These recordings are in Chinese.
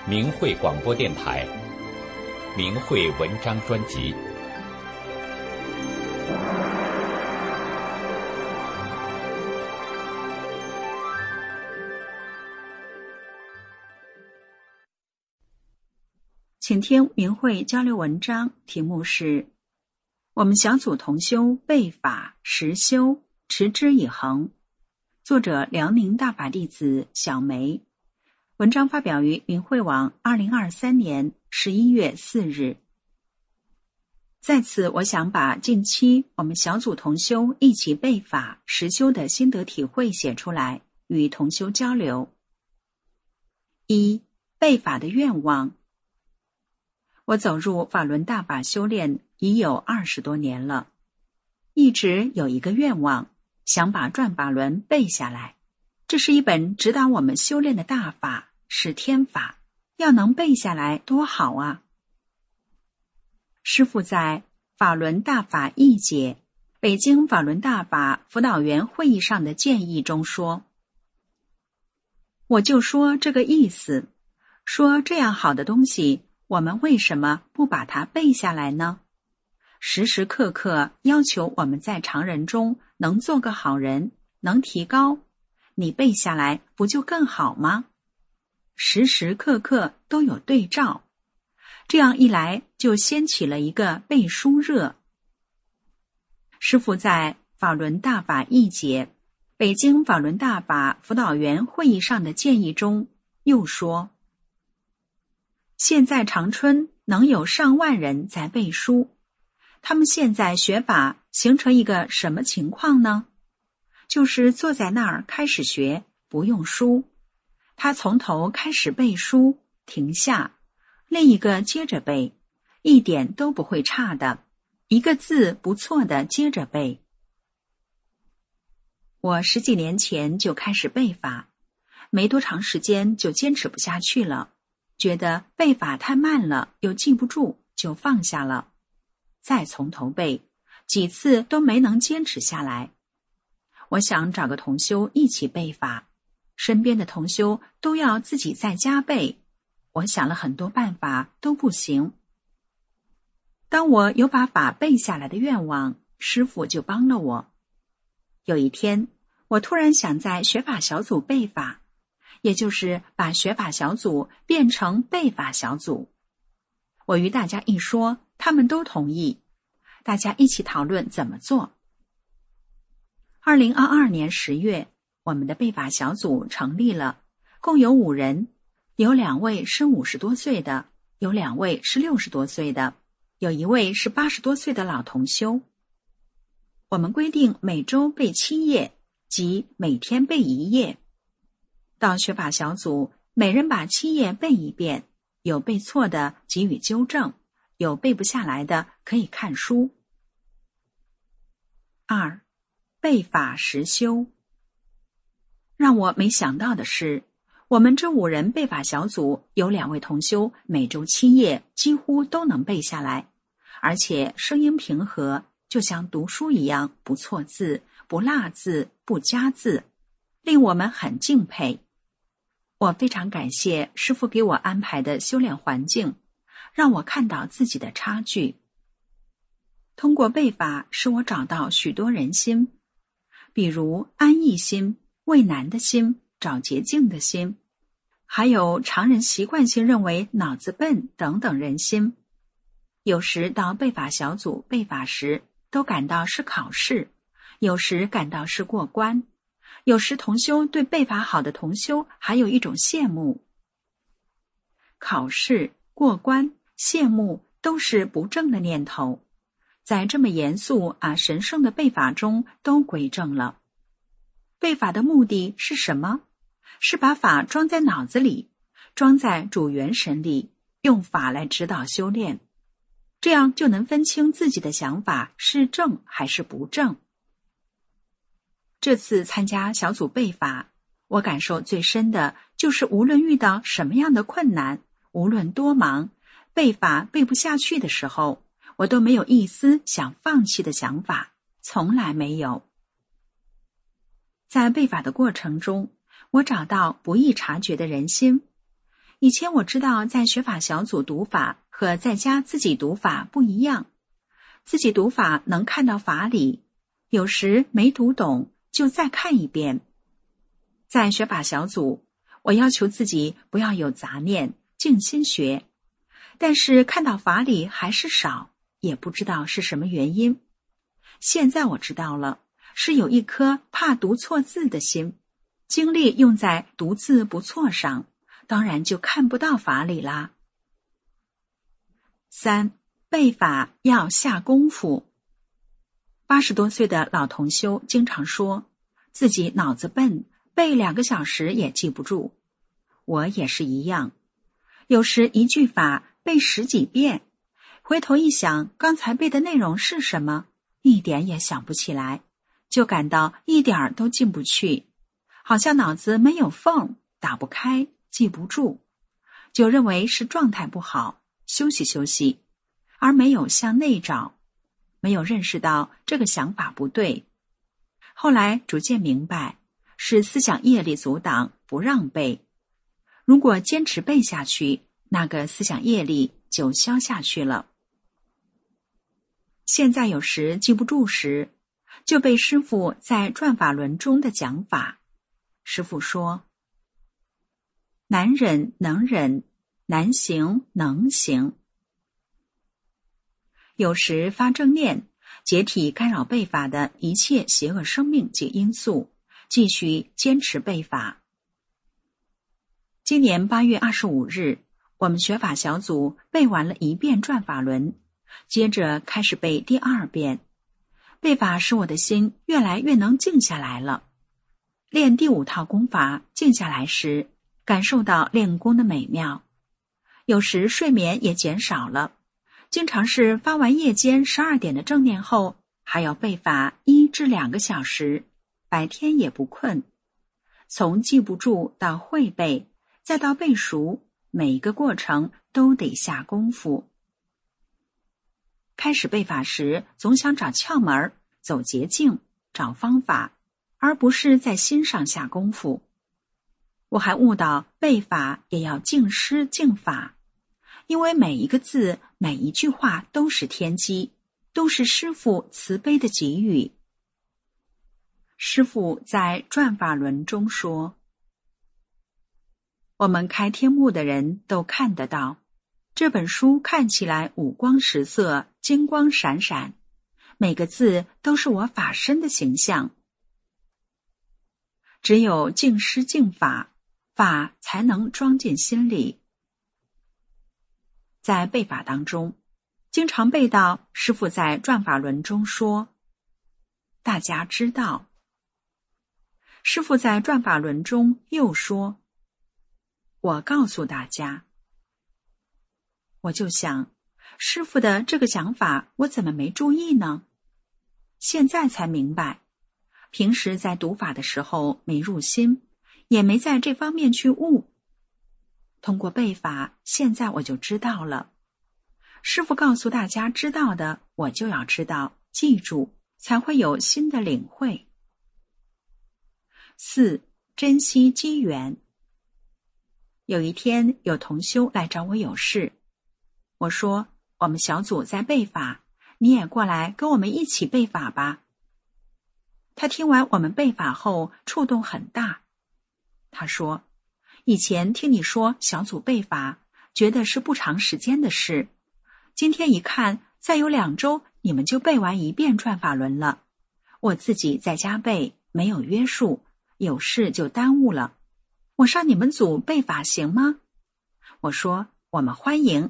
明慧广播电台明慧文章专辑。 请听明慧交流文章，题目是我们小组同修背法实修，持之以恒，作者辽宁大法弟子小梅。文章发表于明慧网2023年11月4日。在此，我想把近期我们小组同修一起背法实修的心得体会写出来，与同修交流。一、背法的愿望。我走入法轮大法修炼已有20多年了，一直有一个愿望，想把转法轮背下来。这是一本指导我们修炼的大法，是天法，要能背下来多好啊！师父在法轮大法译解北京法轮大法辅导员会议上的建议中说，我就说这个意思，说这样好的东西，我们为什么不把它背下来呢？时时刻刻要求我们在常人中能做个好人，能提高，你背下来不就更好吗？时时刻刻都有对照，这样一来就掀起了一个背书热。师父在法轮大法译解北京法轮大法辅导员会议上的建议中又说，现在长春能有上万人在背书，他们现在学法形成一个什么情况呢？就是坐在那儿开始学，不用书，他从头开始背书，停下，另一个接着背，一点都不会差的，一个字不错的接着背。我10几年前就开始背法，没多长时间就坚持不下去了，觉得背法太慢了，又记不住，就放下了。再从头背，几次都没能坚持下来。我想找个同修一起背法，身边的同修都要自己在家背，我想了很多办法都不行。当我有把法背下来的愿望，师父就帮了我。有一天，我突然想在学法小组背法，也就是把学法小组变成背法小组。我与大家一说，他们都同意，大家一起讨论怎么做。2022年10月，我们的背法小组成立了，共有5人，有2位是50多岁的，有2位是60多岁的，有1位是80多岁的老同修。我们规定每周背7页，即每天背1页。到学法小组，每人把7页背一遍，有背错的给予纠正，有背不下来的可以看书。2. 背法实修。让我没想到的是，我们这5人背法小组有2位同修每周7页几乎都能背下来，而且声音平和，就像读书一样，不错字，不落字，不加字，令我们很敬佩。我非常感谢师父给我安排的修炼环境，让我看到自己的差距。通过背法，使我找到许多人心，比如安逸心、畏难的心、找捷径的心，还有常人习惯性认为脑子笨等等人心。有时到背法小组背法时，都感到是考试，有时感到是过关，有时同修对背法好的同修还有一种羡慕。考试、过关、羡慕都是不正的念头，在这么严肃神圣的背法中都归正了。背法的目的是什么？是把法装在脑子里，装在主元神里，用法来指导修炼，这样就能分清自己的想法是正还是不正。这次参加小组背法，我感受最深的就是无论遇到什么样的困难，无论多忙，背法背不下去的时候，我都没有一丝想放弃的想法，从来没有。在背法的过程中，我找到不易察觉的人心， 以前我知道在学法小组读法和在家自己读法不一样，自己读法能看到法理，有时没读懂就再看一遍。在学法小组，我要求自己不要有杂念，静心学，但是看到法理还是少，也不知道是什么原因。现在我知道了，是有一颗怕读错字的心，精力用在读字不错上，当然就看不到法理啦。3. 背法要下功夫。80多岁的老同修经常说自己脑子笨，背2个小时也记不住。我也是一样，有时一句法背10几遍，回头一想刚才背的内容是什么，一点也想不起来，就感到一点儿都进不去，好像脑子没有缝，打不开，记不住，就认为是状态不好，休息休息，而没有向内找，没有认识到这个想法不对。后来逐渐明白，是思想业力阻挡，不让背。如果坚持背下去，那个思想业力就消下去了。现在有时记不住时，就背师父在转法轮中的讲法。师父说，难忍能忍，难行能行。有时发正念，解体干扰背法的一切邪恶生命及因素，继续坚持背法。今年8月25日，我们学法小组背完了1遍转法轮，接着开始背第2遍。背法使我的心越来越能静下来了。练第5套功法静下来时，感受到练功的美妙。有时睡眠也减少了，经常是发完夜间12点的正念后，还要背法1至2个小时，白天也不困。从记不住到会背，再到背熟，每一个过程都得下功夫。开始背法时，总想找窍门，走捷径，找方法，而不是在心上下功夫。我还悟到背法也要敬师敬法，因为每一个字，每一句话都是天机，都是师父慈悲的给予。师父在转法轮中说，我们开天目的人都看得到，这本书看起来五光十色，金光闪闪，每个字都是我法身的形象。只有敬师敬法，法才能装进心里。在背法当中，经常背到师父在转法轮中说，大家知道。师父在转法轮中又说，我告诉大家。我就想，师父的这个讲法我怎么没注意呢？现在才明白，平时在读法的时候没入心，也没在这方面去悟。通过背法，现在我就知道了。师父告诉大家知道的，我就要知道，记住，才会有新的领会。4. 珍惜机缘。有一天，有同修来找我有事，我说，我们小组在背法，你也过来跟我们一起背法吧。他听完我们背法后，触动很大。他说，以前听你说小组背法，觉得是不长时间的事，今天一看，再有2周，你们就背完1遍转法轮了。我自己在家背，没有约束，有事就耽误了。我上你们组背法行吗？我说，我们欢迎。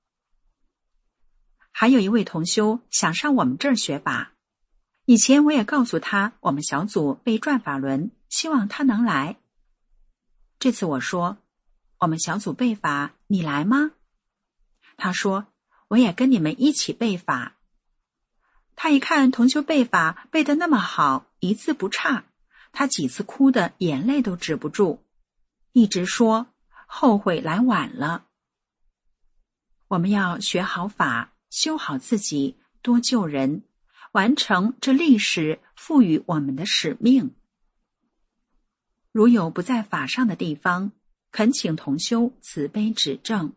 还有一位同修想上我们这儿学法，以前我也告诉他我们小组背转法轮，希望他能来。这次我说，我们小组背法，你来吗？他说，我也跟你们一起背法。他一看同修背法背得那么好，一字不差，他几次哭的眼泪都止不住，一直说后悔来晚了。我们要学好法，修好自己，多救人，完成这历史赋予我们的使命。如有不在法上的地方， 恳请同修慈悲指正。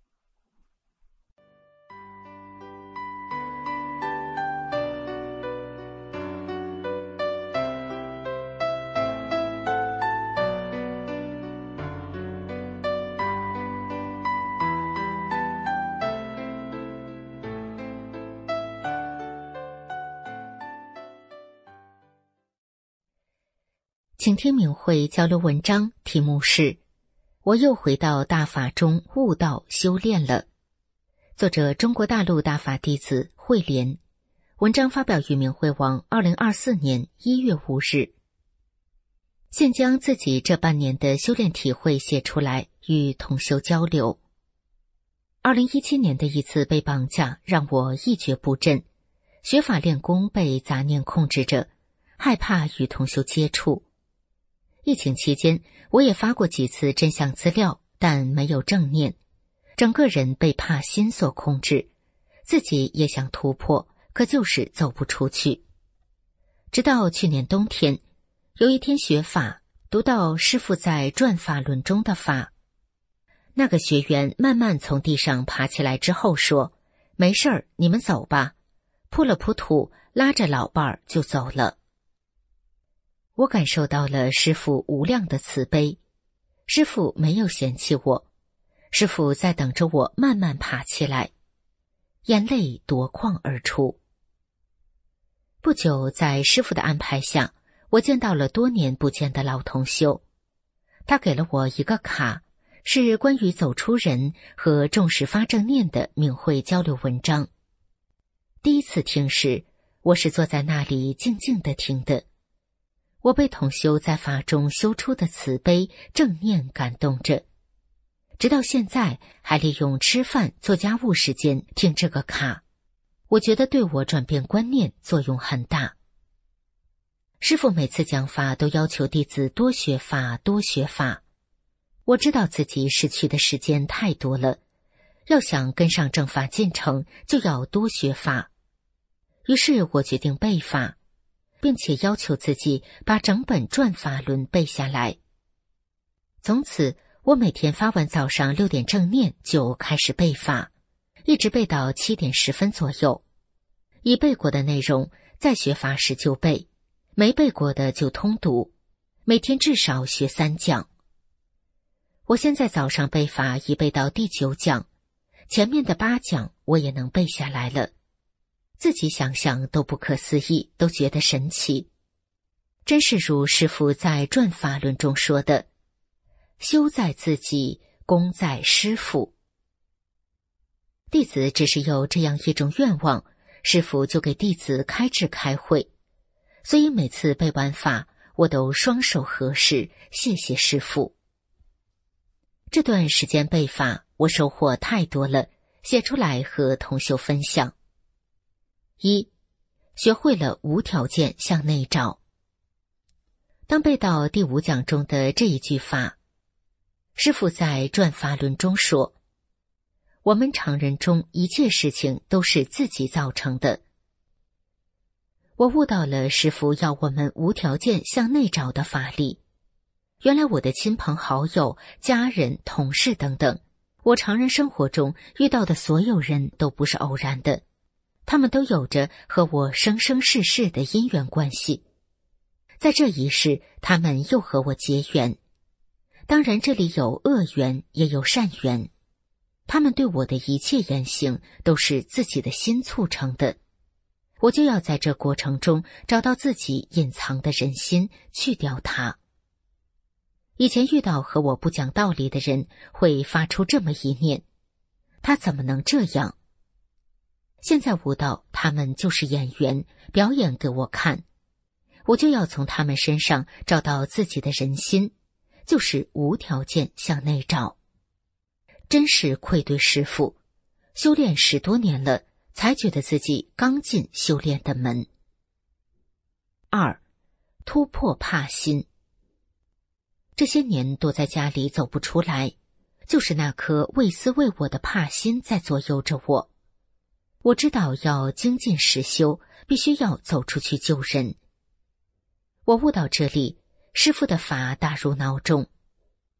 请听明慧交流文章，题目是我又回到大法中悟道修炼了。作者中国大陆大法弟子慧莲，文章发表于明慧网2024年1月5日。现将自己这半年的修炼体会写出来，与同修交流。2017年的一次被绑架让我一蹶不振，学法练功被杂念控制着，害怕与同修接触。疫情期间，我也发过几次真相资料，但没有正念，整个人被怕心所控制，自己也想突破，可就是走不出去。直到去年冬天，有一天学法，读到师父在转法轮中的法，那个学员慢慢从地上爬起来之后说：“没事儿，你们走吧。”扑了扑土，拉着老伴儿就走了。我感受到了师父无量的慈悲，师父没有嫌弃我，师父在等着我慢慢爬起来，眼泪夺眶而出。不久，在师父的安排下，我见到了多年不见的老同修，他给了我一个卡，是关于走出人和重视发正念的明慧交流文章。第一次听时，我是坐在那里静静地听的。我被同修在法中修出的慈悲正念感动着，直到现在还利用吃饭做家务时间听这个卡，我觉得对我转变观念作用很大。师父每次讲法都要求弟子多学法多学法，我知道自己失去的时间太多了，要想跟上正法进程就要多学法，于是我决定背法，并且要求自己把整本转法轮背下来。从此，我每天发完早上6点正念就开始背法，一直背到7点10分左右。已背过的内容，在学法时就背，没背过的就通读，每天至少学3讲。我现在早上背法已背到第9讲，前面的8讲我也能背下来了。自己想想都不可思议，都觉得神奇。真是如师父在转法轮中说的，修在自己，功在师父。弟子只是有这样一种愿望，师父就给弟子开智开慧，所以每次背完法，我都双手合十，谢谢师父。这段时间背法，我收获太多了，写出来和同修分享。1. 学会了无条件向内找。当背到第5讲中的这一句法，师父在转法轮中说，我们常人中一切事情都是自己造成的。我悟到了师父要我们无条件向内找的法力。原来我的亲朋好友、家人、同事等等，我常人生活中遇到的所有人都不是偶然的，他们都有着和我生生世世的因缘关系。在这一世，他们又和我结缘。当然这里有恶缘，也有善缘。他们对我的一切言行都是自己的心促成的，我就要在这过程中找到自己隐藏的人心，去掉它。以前遇到和我不讲道理的人，会发出这么一念，他怎么能这样？现在悟到他们就是演员，表演给我看，我就要从他们身上找到自己的人心，就是无条件向内找。真是愧对师父，修炼10多年了，才觉得自己刚进修炼的门。2. 突破怕心。这些年躲在家里走不出来，就是那颗为私为我的怕心在左右着我。我知道要精进实修，必须要走出去救人。我悟到这里，师父的法打入脑中。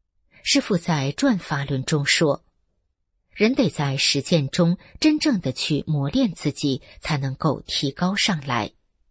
师父在《转法轮》中说，人得在实践中真正的去磨练自己，才能够提高上来。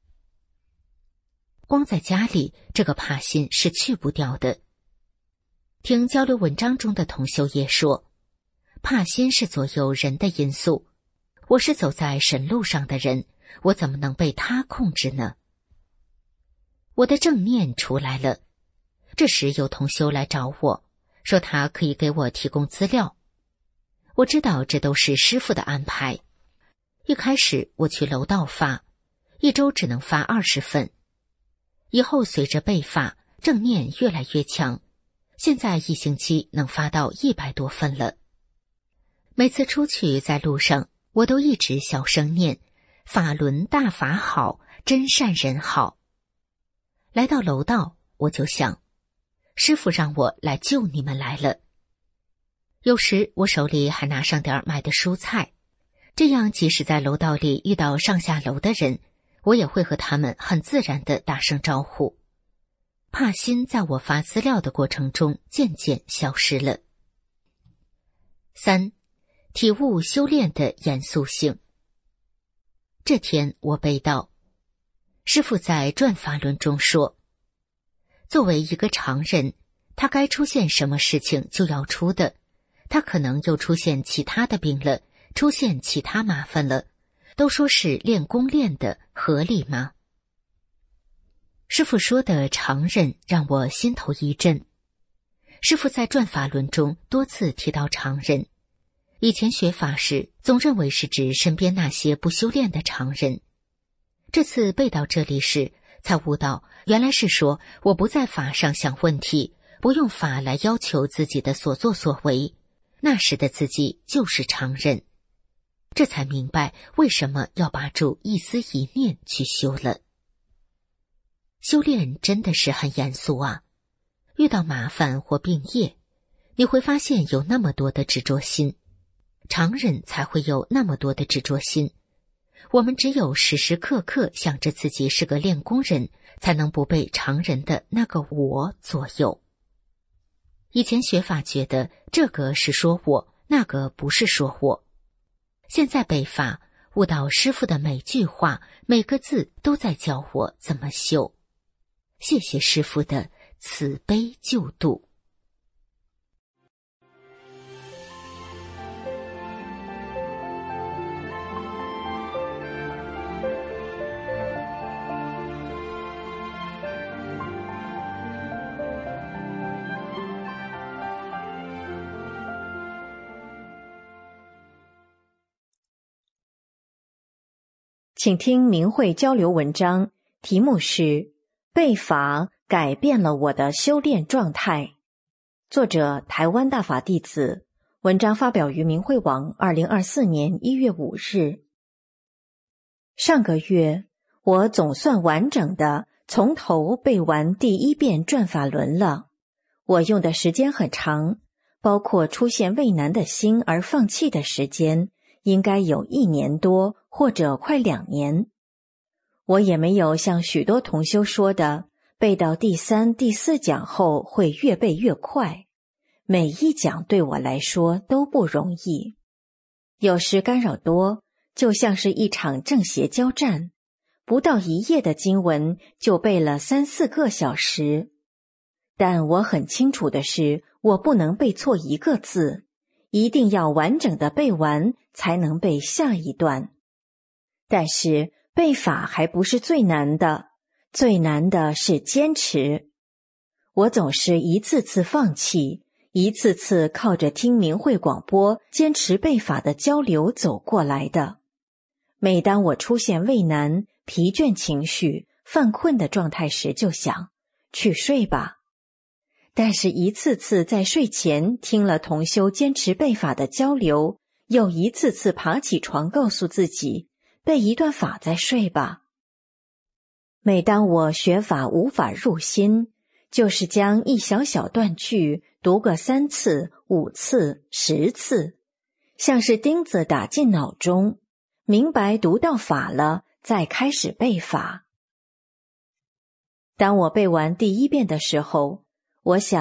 光在家里，这个怕心是去不掉的。听交流文章中的同修也说，怕心是左右人的因素。我是走在神路上的人，我怎么能被他控制呢？我的正念出来了。这时有同修来找我，说他可以给我提供资料。我知道这都是师父的安排。一开始我去楼道发，1周只能发20份。以后随着被发，正念越来越强，现在1星期能发到100多份了。每次出去在路上，我都一直小声念法轮大法好，真善人好。来到楼道，我就想，师父让我来救你们来了。有时我手里还拿上点买的蔬菜，这样即使在楼道里遇到上下楼的人，我也会和他们很自然地打声招呼。怕心在我发资料的过程中渐渐消失了。3. 体悟修炼的严肃性。这天我背到，师父在《转法轮》中说，作为一个常人，他该出现什么事情就要出的，他可能又出现其他的病了，出现其他麻烦了，都说是练功练的，合理吗？师父说的常人让我心头一震。师父在《转法轮》中多次提到常人，以前学法时总认为是指身边那些不修炼的常人。这次背到这里时，才悟到原来是说我不在法上想问题，不用法来要求自己的所作所为，那时的自己就是常人。这才明白为什么要把住一丝一念去修了。修炼真的是很严肃啊，遇到麻烦或病业，你会发现有那么多的执着心，常人才会有那么多的执着心。我们只有时时刻刻想着自己是个练功人，才能不被常人的那个我左右。以前学法觉得这个是说我，那个不是说我。现在背法，悟到师父的每句话，每个字都在教我怎么修。谢谢师父的慈悲救度。 请听明慧交流文章，题目是背法改变了我的修炼状态。作者台湾大法弟子，文章发表于明慧网2024年1月5日。上个月，我总算完整的从头背完第1遍转法轮了。我用的时间很长，包括出现畏难的心而放弃的时间，应该有1年多或者快2年。我也没有像许多同修说的，背到第3、第4讲后会越背越快。每一讲对我来说都不容易，有时干扰多，就像是一场正邪交战，不到1页的经文就背了3、4个小时。但我很清楚的是，我不能背错1个字，一定要完整的背完才能背下一段。但是背法还不是最难的，最难的是坚持。我总是一次次放弃，一次次靠着听明慧广播坚持背法的交流走过来的。每当我出现畏难、疲倦情绪、犯困的状态时，就想去睡吧。但是一次次在睡前听了同修坚持背法的交流，又一次次爬起床告诉自己背一段法再睡吧。每当我学法无法入心，就是将一小小段句读个3次、5次、10次，像是钉子打进脑中，明白读到法了，再开始背法。当我背完第1遍的时候，我想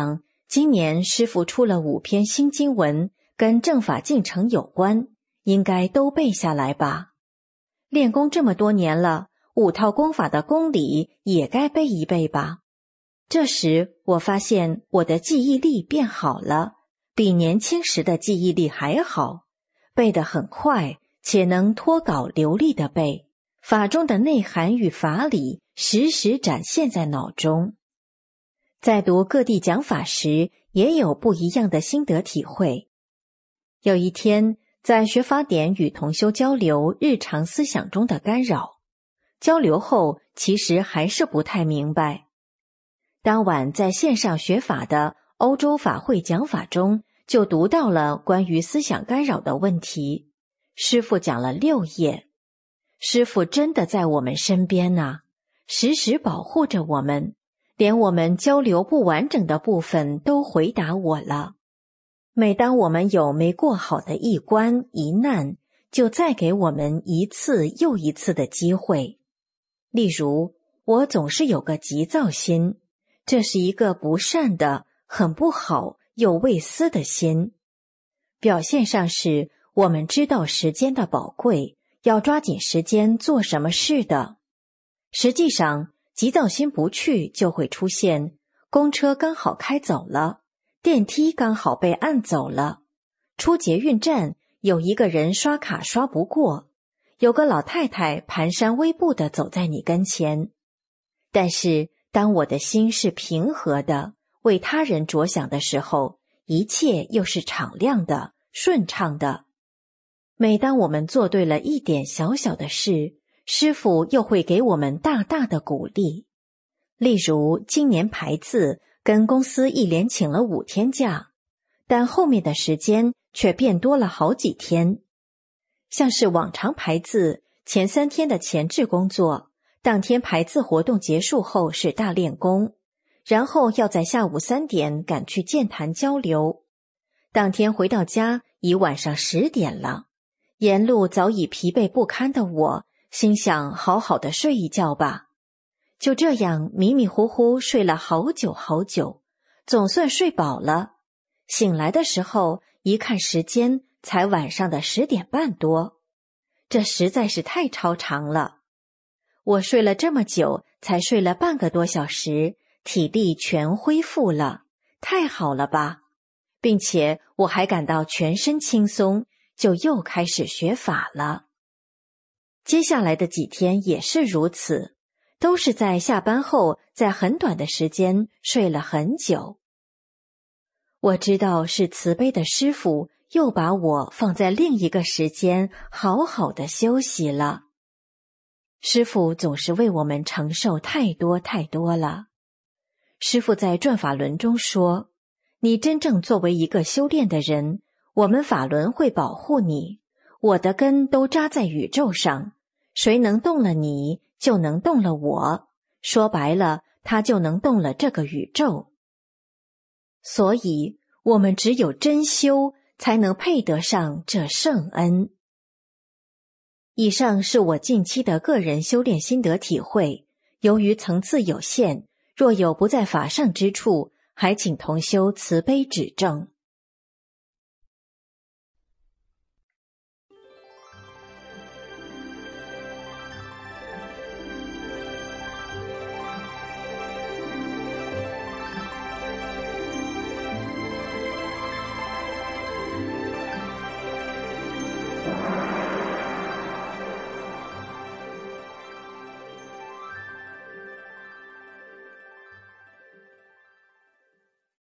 今年师父出了5篇新经文，跟正法进程有关，应该都背下来吧。练功这么多年了，5套功法的功理也该背一背吧。这时我发现我的记忆力变好了，比年轻时的记忆力还好，背得很快，且能脱稿流利地背，法中的内涵与法理时时展现在脑中。在读各地讲法时，也有不一样的心得体会。有一天，在学法典与同修交流日常思想中的干扰，交流后其实还是不太明白。当晚在线上学法的欧洲法会讲法中，就读到了关于思想干扰的问题。师父讲了6页，师父真的在我们身边啊，时时保护着我们，连我们交流不完整的部分都回答我了。每当我们有没过好的一关一难，就再给我们一次又一次的机会。例如，我总是有个急躁心，这是一个不善的、很不好又未思的心。表现上是我们知道时间的宝贵，要抓紧时间做什么事的。实际上，急躁心不去就会出现公车刚好开走了，电梯刚好被按走了，出捷运站有一个人刷卡刷不过，有个老太太蹒跚微步地走在你跟前。但是当我的心是平和的，为他人着想的时候，一切又是敞亮的、顺畅的。每当我们做对了一点小小的事，师父又会给我们大大的鼓励。例如今年排字跟公司一连请了5天假，但后面的时间却变多了好几天。像是往常排字前3天的前置工作，当天排字活动结束后是大练功，然后要在下午3点赶去健谈交流。当天回到家已晚上10点了，沿路早已疲惫不堪的我，心想好好的睡一觉吧。就这样迷迷糊糊睡了好久好久，总算睡饱了。醒来的时候一看时间，才晚上的10点半多，这实在是太超长了。我睡了这么久，才睡了半个多小时，体力全恢复了，太好了吧？并且我还感到全身轻松，就又开始学法了。接下来的几天也是如此，都是在下班后，在很短的时间睡了很久。我知道是慈悲的师父又把我放在另一个时间好好的休息了。师父总是为我们承受太多太多了。师父在转法轮中说，你真正作为一个修炼的人，我们法轮会保护你，我的根都扎在宇宙上，谁能动了你，就能动了我，说白了，他就能动了这个宇宙。所以我们只有真修，才能配得上这圣恩。以上是我近期的个人修炼心得体会，由于层次有限，若有不在法上之处，还请同修慈悲指正。